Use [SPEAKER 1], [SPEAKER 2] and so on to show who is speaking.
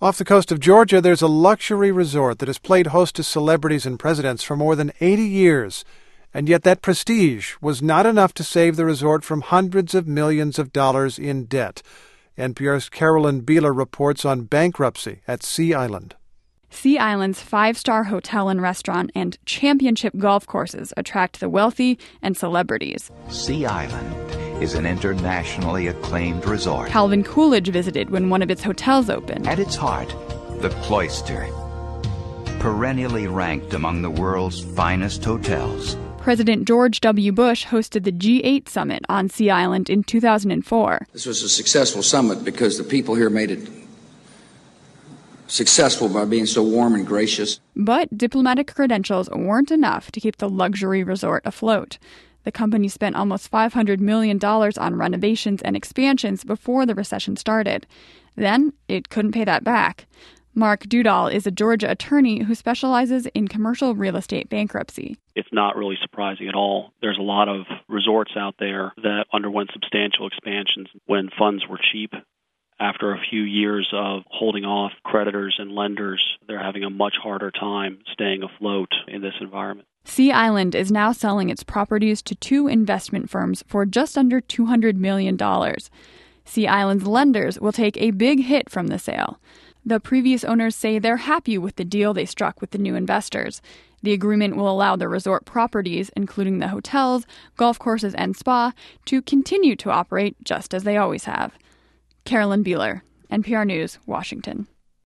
[SPEAKER 1] Off the coast of Georgia, there's a luxury resort that has played host to celebrities and presidents for more than 80 years. And yet that prestige was not enough to save the resort from hundreds of millions of dollars in debt. NPR's Carolyn Beeler reports on bankruptcy at Sea Island.
[SPEAKER 2] Sea Island's 5-star hotel and restaurant and championship golf courses attract the wealthy and celebrities.
[SPEAKER 3] Sea Island is an internationally acclaimed resort.
[SPEAKER 2] Calvin Coolidge visited when one of its hotels opened.
[SPEAKER 3] At its heart, the Cloister, perennially ranked among the world's finest hotels.
[SPEAKER 2] President George W. Bush hosted the G8 summit on Sea Island in 2004.
[SPEAKER 4] This was a successful summit because the people here made it successful by being so warm and gracious.
[SPEAKER 2] But diplomatic credentials weren't enough to keep the luxury resort afloat. The company spent almost $500 million on renovations and expansions before the recession started. Then it couldn't pay that back. Mark Dudall is a Georgia attorney who specializes in commercial real estate bankruptcy.
[SPEAKER 5] It's not really surprising at all. There's a lot of resorts out there that underwent substantial expansions when funds were cheap. After a few years of holding off creditors and lenders, they're having a much harder time staying afloat in this environment.
[SPEAKER 2] Sea Island is now selling its properties to 2 investment firms for just under $200 million. Sea Island's lenders will take a big hit from the sale. The previous owners say they're happy with the deal they struck with the new investors. The agreement will allow the resort properties, including the hotels, golf courses, and spa, to continue to operate just as they always have. Carolyn Beeler, NPR News, Washington.